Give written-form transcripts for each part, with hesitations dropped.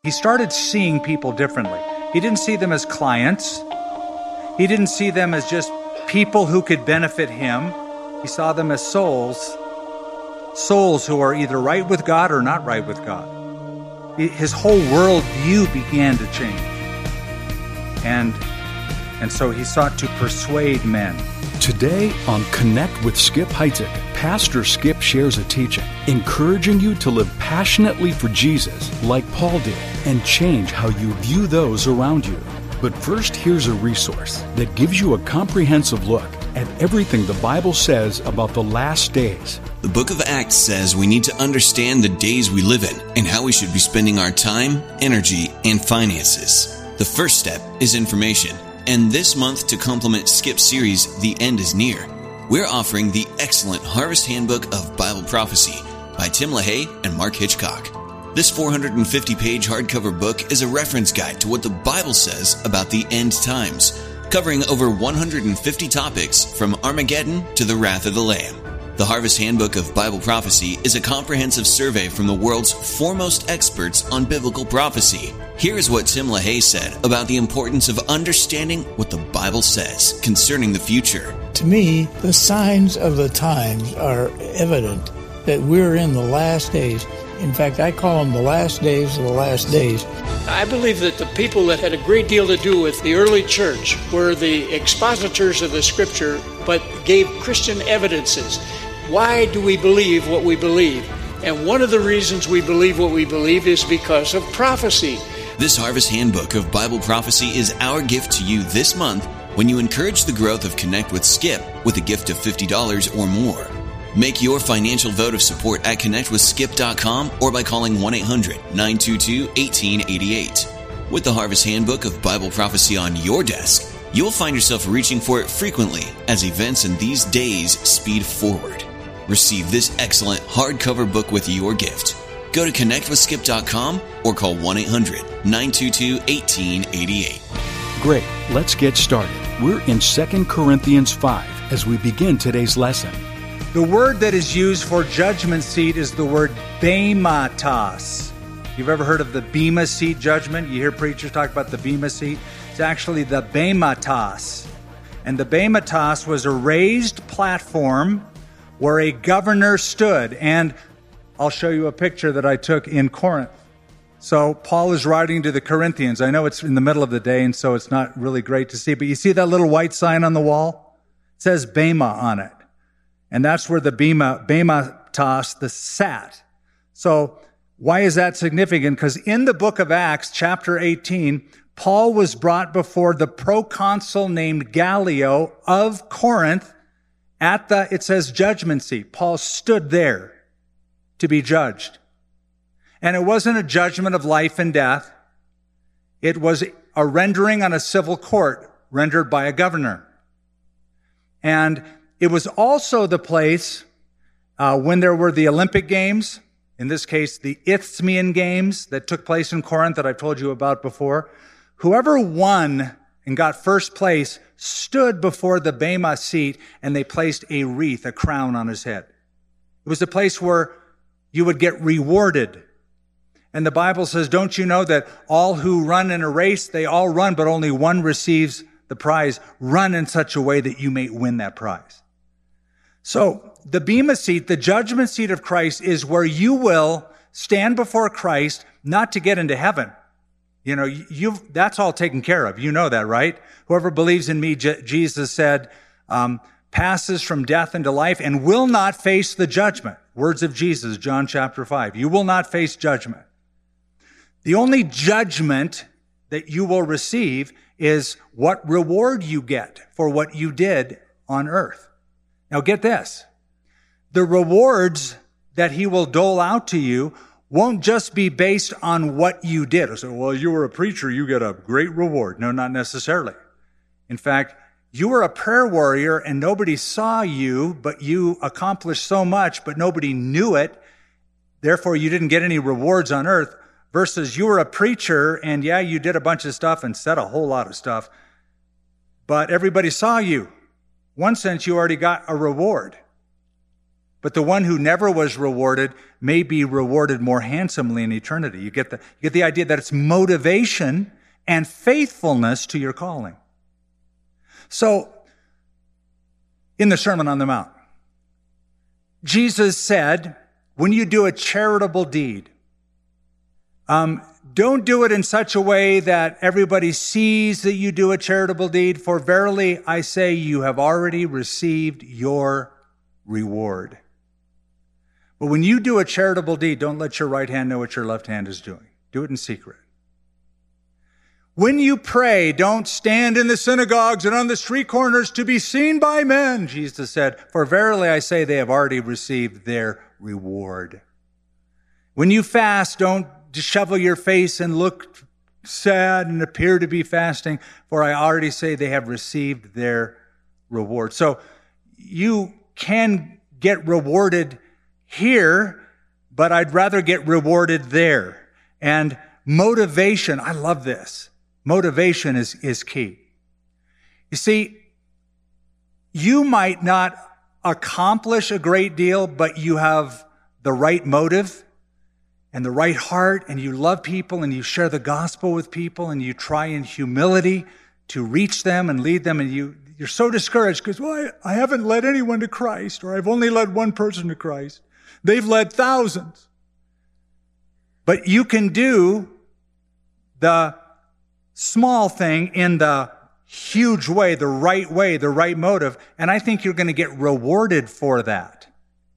he started seeing people differently. He didn't see them as clients. He didn't see them as just people who could benefit him. He saw them as souls who are either right with God or not right with God. His whole worldview began to change. And so he sought to persuade men. Today on Connect with Skip Heitzig, Pastor Skip shares a teaching encouraging you to live passionately for Jesus like Paul did and change how you view those around you. But first, here's a resource that gives you a comprehensive look at everything the Bible says about the last days. The book of Acts says we need to understand the days we live in and how we should be spending our time, energy, and finances. The first step is information. And this month, to complement Skip's series, The End is Near, we're offering the excellent Harvest Handbook of Bible Prophecy by Tim LaHaye and Mark Hitchcock. This 450-page hardcover book is a reference guide to what the Bible says about the end times, covering over 150 topics from Armageddon to the Wrath of the Lamb. The Harvest Handbook of Bible Prophecy is a comprehensive survey from the world's foremost experts on biblical prophecy. Here is what Tim LaHaye said about the importance of understanding what the Bible says concerning the future. To me, the signs of the times are evident that we're in the last days. In fact, I call them the last days of the last days. I believe that the people that had a great deal to do with the early church were the expositors of the Scripture, but gave Christian evidences. Why do we believe what we believe? And one of the reasons we believe what we believe is because of prophecy. This Harvest Handbook of Bible Prophecy is our gift to you this month when you encourage the growth of Connect with Skip with a gift of $50 or more. Make your financial vote of support at connectwithskip.com or by calling 1-800-922-1888. With the Harvest Handbook of Bible Prophecy on your desk, you'll find yourself reaching for it frequently as events in these days speed forward. Receive this excellent hardcover book with your gift. Go to connectwithskip.com or call 1-800-922-1888. Great, let's get started. We're in 2 Corinthians 5 as we begin today's lesson. The word that is used for judgment seat is the word bematos. You've ever heard of the Bema seat judgment? You hear preachers talk about the Bema seat. It's actually the bematos. And the bematos was a raised platform where a governor stood. And I'll show you a picture that I took in Corinth. So Paul is writing to the Corinthians. I know it's in the middle of the day, and so it's not really great to see. But you see that little white sign on the wall? It says Bema on it. And that's where the bematos, the sat. So why is that significant? Because in the book of Acts, chapter 18, Paul was brought before the proconsul named Gallio of Corinth at it says judgment seat. Paul stood there to be judged. And it wasn't a judgment of life and death. It was a rendering on a civil court rendered by a governor. And it was also the place when there were the Olympic Games, in this case, the Isthmian Games that took place in Corinth that I've told you about before. Whoever won and got first place stood before the Bema seat, and they placed a wreath, a crown on his head. It was a place where you would get rewarded. And the Bible says, don't you know that all who run in a race, they all run, but only one receives the prize. Run in such a way that you may win that prize. So the Bema seat, the judgment seat of Christ, is where you will stand before Christ, not to get into heaven. You know, that's all taken care of. You know that, right? Whoever believes in me, Jesus said, passes from death into life and will not face the judgment. Words of Jesus, John chapter 5. You will not face judgment. The only judgment that you will receive is what reward you get for what you did on earth. Now get this. The rewards that he will dole out to you won't just be based on what you did. So, well, you were a preacher, you get a great reward. No, not necessarily. In fact, you were a prayer warrior and nobody saw you, but you accomplished so much, but nobody knew it. Therefore, you didn't get any rewards on earth. Versus you were a preacher and yeah, you did a bunch of stuff and said a whole lot of stuff, but everybody saw you. One sense, you already got a reward. but the one who never was rewarded may be rewarded more handsomely in eternity. You get the idea that it's motivation and faithfulness to your calling. So, in the Sermon on the Mount, Jesus said, when you do a charitable deed, don't do it in such a way that everybody sees that you do a charitable deed, for verily I say you have already received your reward. But when you do a charitable deed, don't let your right hand know what your left hand is doing. Do it in secret. When you pray, don't stand in the synagogues and on the street corners to be seen by men, Jesus said, for verily I say they have already received their reward. When you fast, don't dishevel your face and look sad and appear to be fasting, for I already say they have received their reward. So you can get rewarded here, but I'd rather get rewarded there. And motivation, I love this. Motivation is key. You see, you might not accomplish a great deal, but you have the right motive and the right heart, and you love people, and you share the gospel with people, and you try in humility to reach them and lead them, and you're so discouraged because, well, I haven't led anyone to Christ, or I've only led one person to Christ. They've led thousands. But you can do the small thing in the huge way, the right motive, and I think you're going to get rewarded for that.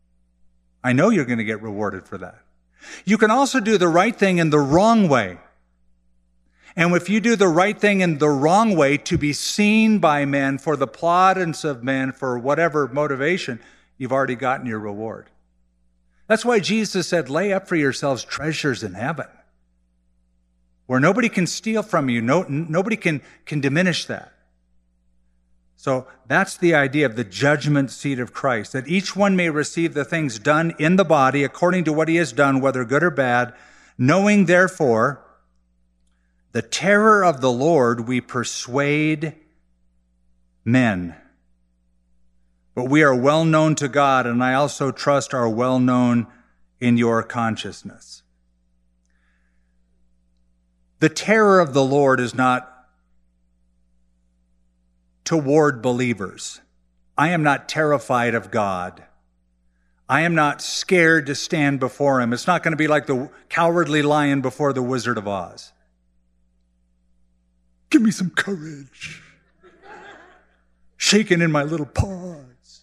I know you're going to get rewarded for that. You can also do the right thing in the wrong way. And if you do the right thing in the wrong way to be seen by men, for the plaudits of men, for whatever motivation, you've already gotten your reward. That's why Jesus said, lay up for yourselves treasures in heaven, where nobody can steal from you. Nobody can diminish that. So that's the idea of the judgment seat of Christ, that each one may receive the things done in the body according to what he has done, whether good or bad, knowing therefore the terror of the Lord we persuade men. But we are well known to God, and I also trust are well known in your consciousness. The terror of the Lord is not toward believers. I am not terrified of God. I am not scared to stand before him. It's not going to be like the cowardly lion before the Wizard of Oz. Give me some courage. Shaking in my little paws.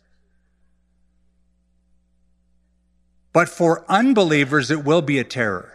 But for unbelievers, it will be a terror.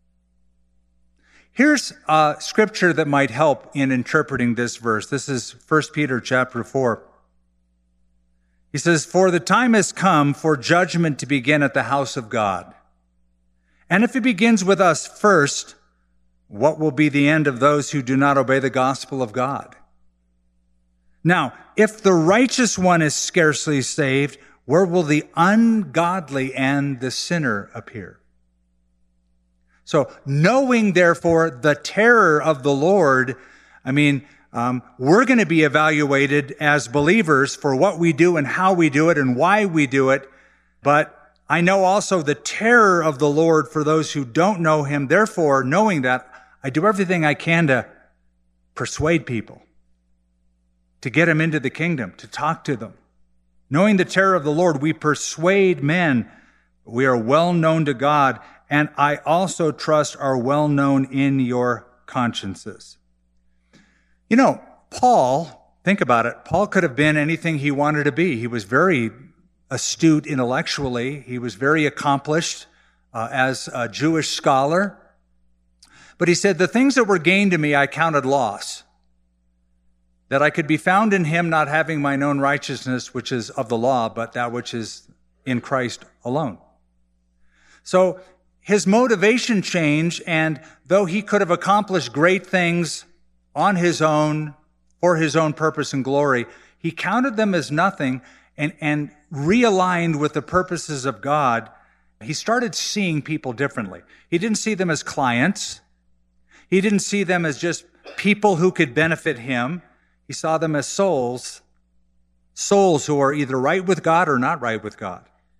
Here's a scripture that might help in interpreting this verse. This is 1 Peter chapter 4. He says, for the time has come for judgment to begin at the house of God. And if it begins with us first, what will be the end of those who do not obey the gospel of God? Now, if the righteous one is scarcely saved, where will the ungodly and the sinner appear? So, knowing, therefore, the terror of the Lord, we're going to be evaluated as believers for what we do and how we do it and why we do it. But I know also the terror of the Lord for those who don't know him. Therefore, knowing that, I do everything I can to persuade people, to get them into the kingdom, to talk to them. Knowing the terror of the Lord, we persuade men. We are well known to God, and I also trust are well known in your consciences. You know, Paul, think about it. Paul could have been anything he wanted to be. He was very astute intellectually. He was very accomplished as a Jewish scholar. But he said, the things that were gained to me I counted loss, that I could be found in him, not having mine own righteousness, which is of the law, but that which is in Christ alone. So his motivation changed, and though he could have accomplished great things on his own, for his own purpose and glory, he counted them as nothing and realigned with the purposes of God. He started seeing people differently. He didn't see them as clients. He didn't see them as just people who could benefit him. He saw them as souls who are either right with God or not right with God.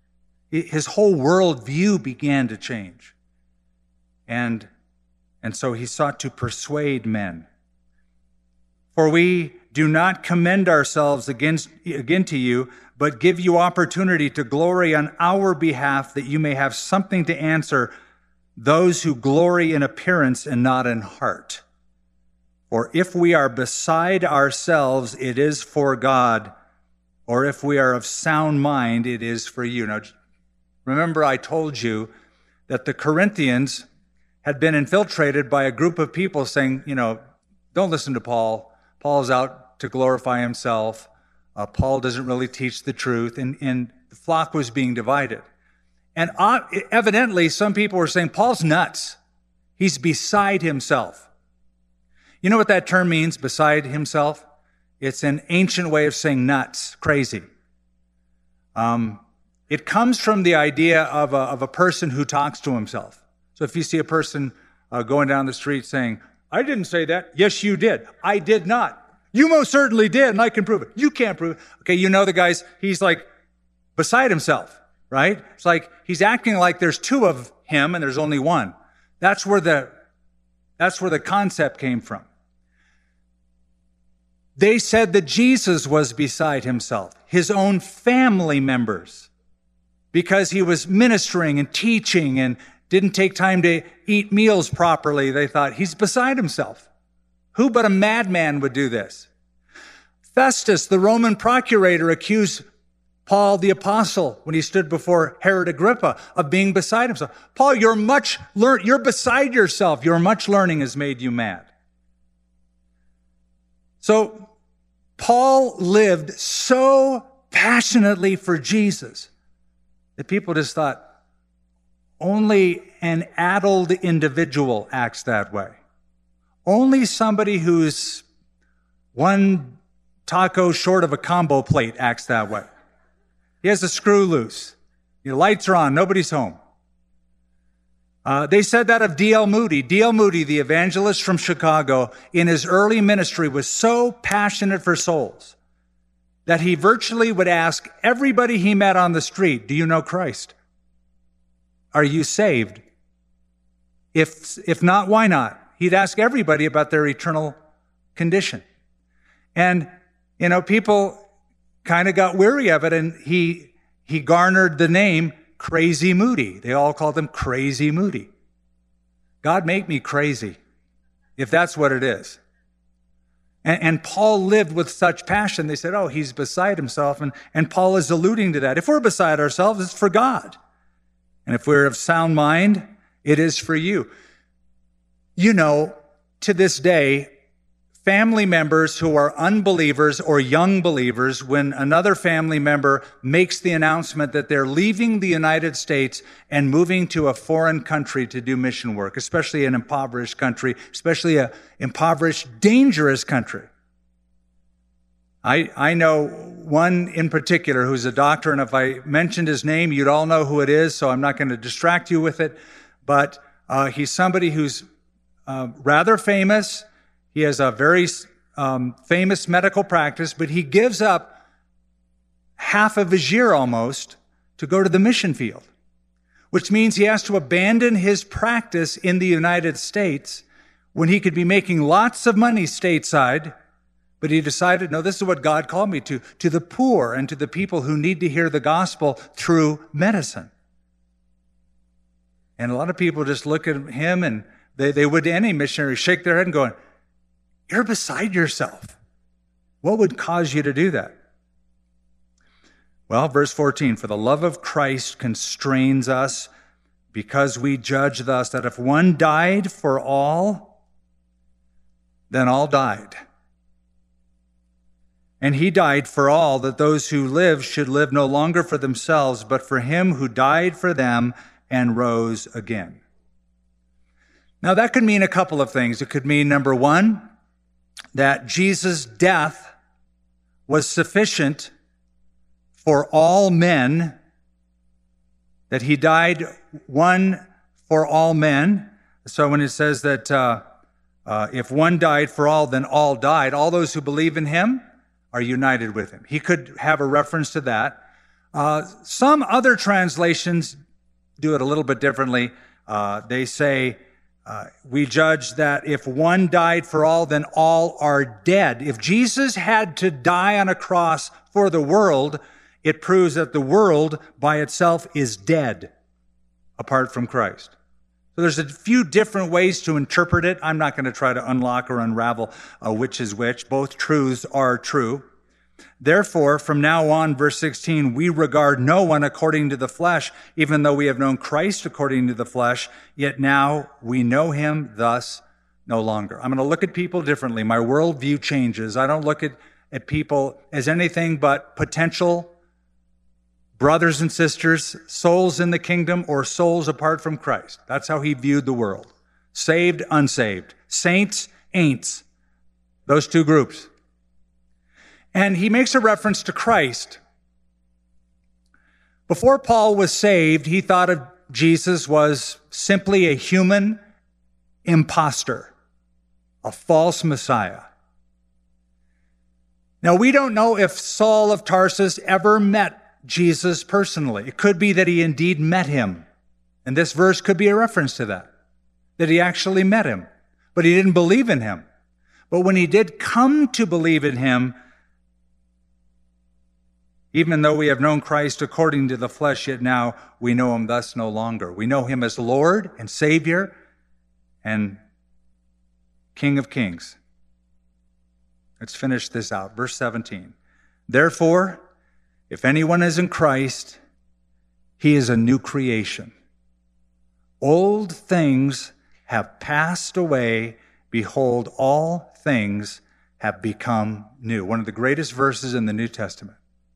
His whole worldview began to change. And so he sought to persuade men. For we do not commend ourselves again to you, but give you opportunity to glory on our behalf, that you may have something to answer those who glory in appearance and not in heart. For if we are beside ourselves, it is for God, or if we are of sound mind, it is for you. Now, remember I told you that the Corinthians had been infiltrated by a group of people saying, don't listen to Paul. Paul's out to glorify himself. Paul doesn't really teach the truth. And the flock was being divided. And evidently, some people were saying, Paul's nuts. He's beside himself. You know what that term means, beside himself? It's an ancient way of saying nuts, crazy. It comes from the idea of a person who talks to himself. So if you see a person going down the street saying, I didn't say that. Yes, you did. I did not. You most certainly did, and I can prove it. You can't prove it. Okay, the guy's, he's like beside himself, right? It's like he's acting like there's two of him and there's only one. That's where the concept came from. They said that Jesus was beside himself, his own family members, because he was ministering and teaching and didn't take time to eat meals properly. They thought, he's beside himself. Who but a madman would do this? Festus, the Roman procurator, accused Paul the apostle when he stood before Herod Agrippa of being beside himself. Paul, you're beside yourself. Your much learning has made you mad. So Paul lived so passionately for Jesus that people just thought, only an addled individual acts that way. Only somebody who's one taco short of a combo plate acts that way. He has a screw loose. The lights are on. Nobody's home. They said that of D.L. Moody. D.L. Moody, the evangelist from Chicago, in his early ministry was so passionate for souls that he virtually would ask everybody he met on the street, do you know Christ? Are you saved? If not, why not? He'd ask everybody about their eternal condition. And, people kind of got weary of it, and he garnered the name Crazy Moody. They all called him Crazy Moody. God make me crazy, if that's what it is. And Paul lived with such passion. They said, he's beside himself. And Paul is alluding to that. If we're beside ourselves, it's for God. And if we're of sound mind, it is for you. To this day, family members who are unbelievers or young believers, when another family member makes the announcement that they're leaving the United States and moving to a foreign country to do mission work, especially an impoverished country, especially an impoverished, dangerous country. I know one in particular who's a doctor, and if I mentioned his name, you'd all know who it is, so I'm not going to distract you with it. But he's somebody who's rather famous. He has a very famous medical practice, but he gives up half of his year almost to go to the mission field, which means he has to abandon his practice in the United States when he could be making lots of money stateside. But he decided, no, this is what God called me to the poor and to the people who need to hear the gospel through medicine. And a lot of people just look at him, and they would to any missionary, shake their head and going, you're beside yourself. What would cause you to do that? Well, verse 14, for the love of Christ constrains us, because we judge thus that if one died for all, then all died. And he died for all, that those who live should live no longer for themselves, but for him who died for them and rose again. Now, that could mean a couple of things. It could mean, number one, that Jesus' death was sufficient for all men, that he died one for all men. So when it says that if one died for all, then all died, all those who believe in him are united with him. He could have a reference to that. Some other translations do it a little bit differently. They say, we judge that if one died for all, then all are dead. If Jesus had to die on a cross for the world, it proves that the world by itself is dead apart from Christ. So there's a few different ways to interpret it. I'm not going to try to unlock or unravel which is which. Both truths are true. Therefore, from now on, verse 16, we regard no one according to the flesh, even though we have known Christ according to the flesh, yet now we know him thus no longer. I'm going to look at people differently. My worldview changes. I don't look at people as anything but potential brothers and sisters, souls in the kingdom or souls apart from Christ. That's how he viewed the world. Saved, unsaved. Saints, ain'ts. Those two groups. And he makes a reference to Christ. Before Paul was saved, he thought of Jesus was simply a human imposter, a false Messiah. Now, we don't know if Saul of Tarsus ever met Jesus personally. It could be that he indeed met him. And this verse could be a reference to that he actually met him, but he didn't believe in him. But when he did come to believe in him, even though we have known Christ according to the flesh, yet now we know him thus no longer. We know him as Lord and Savior and King of Kings. Let's finish this out. Verse 17. Therefore, if anyone is in Christ, he is a new creation. Old things have passed away. Behold, all things have become new. One of the greatest verses in the New Testament.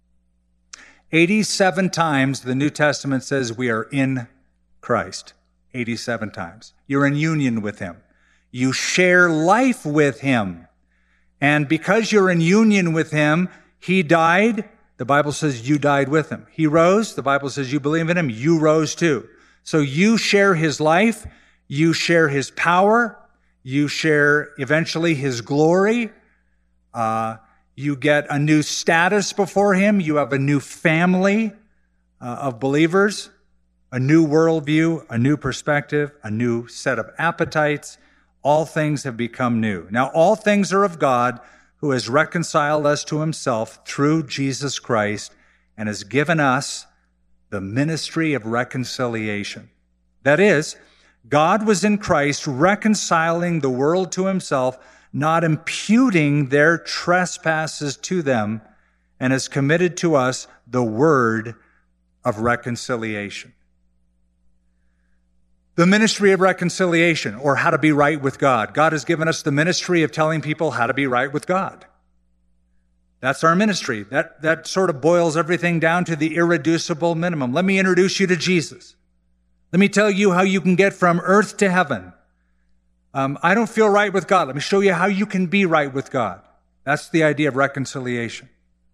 87 times the New Testament says we are in Christ. 87 times. You're in union with him. You share life with him. And because you're in union with him, he died. The Bible says you died with him. He rose. The Bible says you believe in him. You rose too. So you share his life. You share his power. You share eventually his glory. You get a new status before him. You have a new family of believers, a new worldview, a new perspective, a new set of appetites. All things have become new. Now, all things are of God, who has reconciled us to himself through Jesus Christ and has given us the ministry of reconciliation. That is, God was in Christ reconciling the world to himself, not imputing their trespasses to them, and has committed to us the word of reconciliation. The ministry of reconciliation, or how to be right with God. God has given us the ministry of telling people how to be right with God. That's our ministry. That sort of boils everything down to the irreducible minimum. Let me introduce you to Jesus. Let me tell you how you can get from earth to heaven. I don't feel right with God. Let me show you how you can be right with God. That's the idea of reconciliation.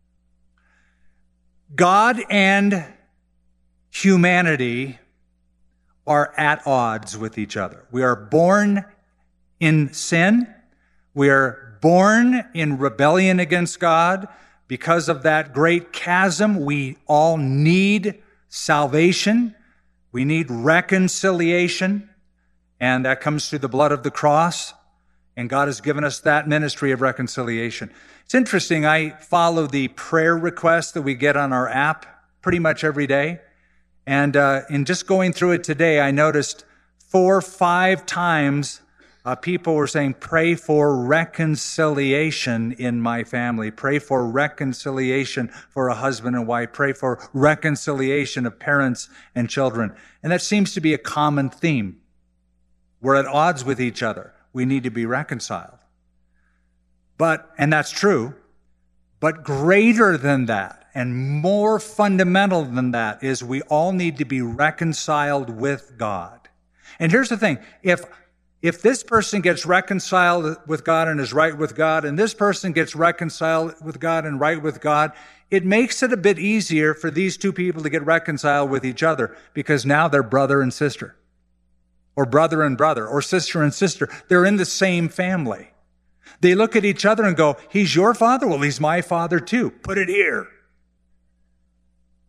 God and humanity are at odds with each other. We are born in sin. We are born in rebellion against God. Because of that great chasm, we all need salvation. We need reconciliation. And that comes through the blood of the cross. And God has given us that ministry of reconciliation. It's interesting. I follow the prayer requests that we get on our app pretty much every day. And in just going through it today, I noticed 4 or 5 times people were saying, pray for reconciliation in my family. Pray for reconciliation for a husband and wife. Pray for reconciliation of parents and children. And that seems to be a common theme. We're at odds with each other. We need to be reconciled. And that's true, but greater than that, and more fundamental than that, is we all need to be reconciled with God. And here's the thing. If this person gets reconciled with God and is right with God, and this person gets reconciled with God and right with God, it makes it a bit easier for these two people to get reconciled with each other, because now they're brother and sister, or brother and brother, or sister and sister. They're in the same family. They look at each other and go, he's your father? Well, he's my father too. Put it here.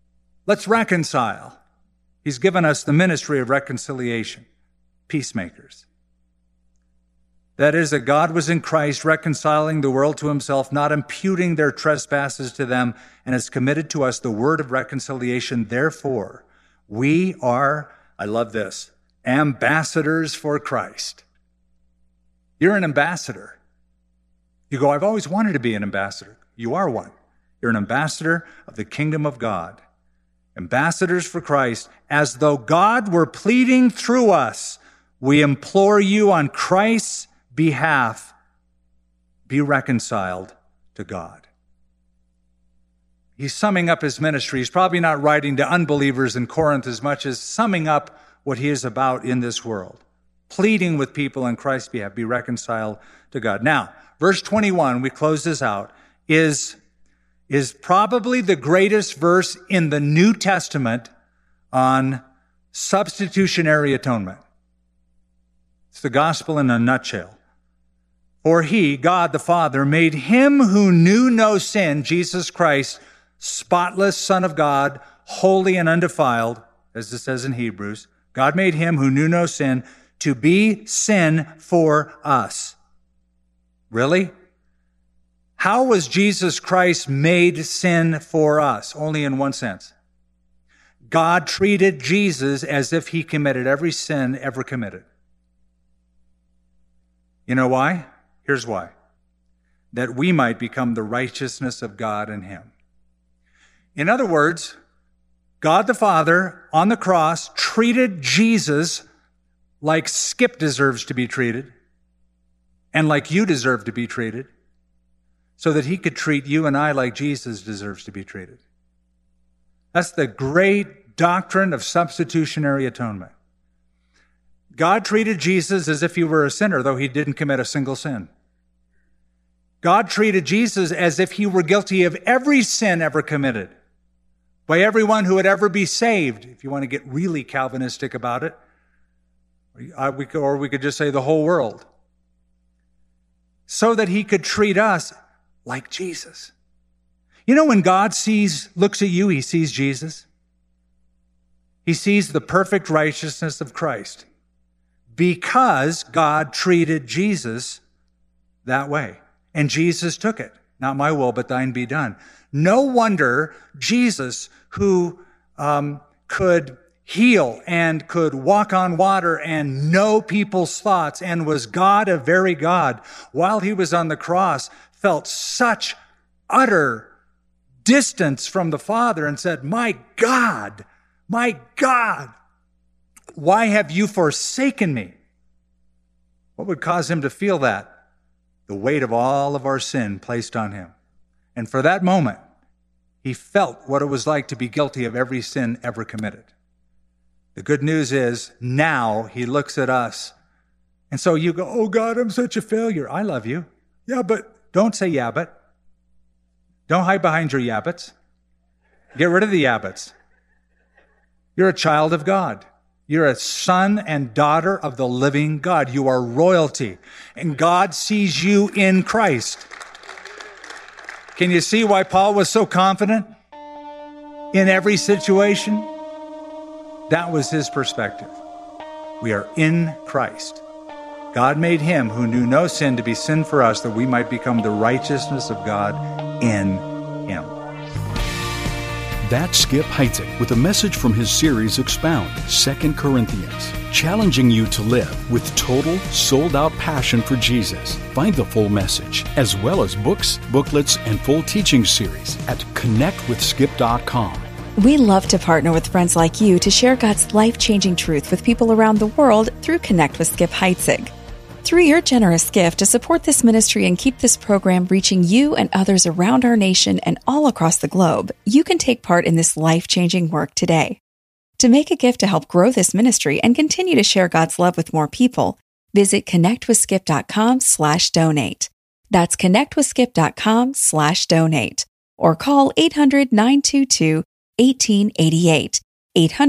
Let's reconcile. He's given us the ministry of reconciliation, peacemakers. That is, that God was in Christ reconciling the world to himself, not imputing their trespasses to them, and has committed to us the word of reconciliation. Therefore, we are, I love this, ambassadors for Christ. You're an ambassador. You go, I've always wanted to be an ambassador. You are one. You're an ambassador of the kingdom of God. Ambassadors for Christ, as though God were pleading through us. We implore you on Christ's behalf, be reconciled to God. He's summing up his ministry. He's probably not writing to unbelievers in Corinth as much as summing up what he is about in this world. Pleading with people on Christ's behalf, be reconciled to God. Now, verse 21, we close this out, is probably the greatest verse in the New Testament on substitutionary atonement. It's the gospel in a nutshell. For he, God the Father, made him who knew no sin, Jesus Christ, spotless Son of God, holy and undefiled, as it says in Hebrews. God made him who knew no sin to be sin for us. Really? How was Jesus Christ made sin for us? Only in one sense. God treated Jesus as if he committed every sin ever committed. You know why? Here's why. That we might become the righteousness of God in him. In other words, God the Father on the cross treated Jesus like Skip deserves to be treated and like you deserve to be treated, so that he could treat you and I like Jesus deserves to be treated. That's the great doctrine of substitutionary atonement. God treated Jesus as if he were a sinner, though he didn't commit a single sin. God treated Jesus as if he were guilty of every sin ever committed by everyone who would ever be saved, if you want to get really Calvinistic about it. Or we could just say the whole world. So that he could treat us like Jesus. You know, when God looks at you, he sees Jesus. He sees the perfect righteousness of Christ because God treated Jesus that way. And Jesus took it. Not my will, but thine be done. No wonder Jesus, who could heal and could walk on water and know people's thoughts and was God, a very God, while he was on the cross, felt such utter distance from the Father and said, my God, why have you forsaken me? What would cause him to feel that? The weight of all of our sin placed on him. And for that moment, he felt what it was like to be guilty of every sin ever committed. The good news is now he looks at us. And so you go, oh God, I'm such a failure. I love you. Yeah, but don't say yeah, but. Don't hide behind your yabbits. Get rid of the yabbits. You're a child of God. You're a son and daughter of the living God. You are royalty. And God sees you in Christ. Can you see why Paul was so confident in every situation? That was his perspective. We are in Christ. God made him who knew no sin to be sin for us, that we might become the righteousness of God in him. That's Skip Heitzig with a message from his series Expound, 2 Corinthians, challenging you to live with total, sold-out passion for Jesus. Find the full message, as well as books, booklets, and full teaching series at connectwithskip.com. We love to partner with friends like you to share God's life-changing truth with people around the world through Connect with Skip Heitzig. Through your generous gift to support this ministry and keep this program reaching you and others around our nation and all across the globe, you can take part in this life-changing work today. To make a gift to help grow this ministry and continue to share God's love with more people, visit connectwithskip.com/donate. That's connectwithskip.com/donate. Or call 800-922-1888.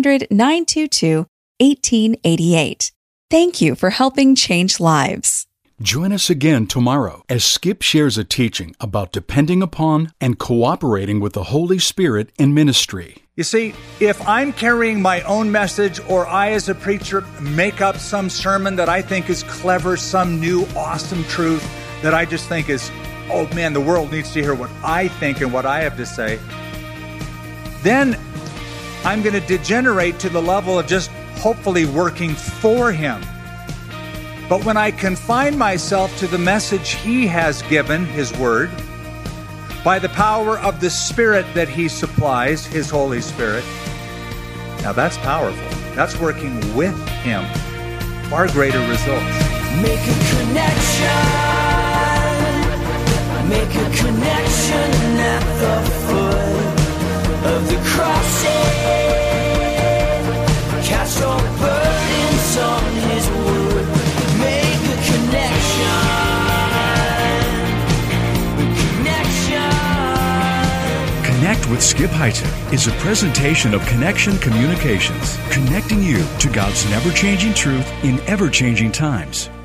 800-922-1888. Thank you for helping change lives. Join us again tomorrow as Skip shares a teaching about depending upon and cooperating with the Holy Spirit in ministry. You see, if I'm carrying my own message, or I as a preacher make up some sermon that I think is clever, some new awesome truth that I just think is, oh man, the world needs to hear what I think and what I have to say, then I'm going to degenerate to the level of just hopefully working for Him. But when I confine myself to the message He has given, His Word, by the power of the Spirit that He supplies, His Holy Spirit, now that's powerful. That's working with Him. Far greater results. Make a connection at the foot of the cross. Cast your burdens on His Word. Make a connection. Connect with Skip Heitzig is a presentation of Connection Communications, connecting you to God's never-changing truth in ever-changing times.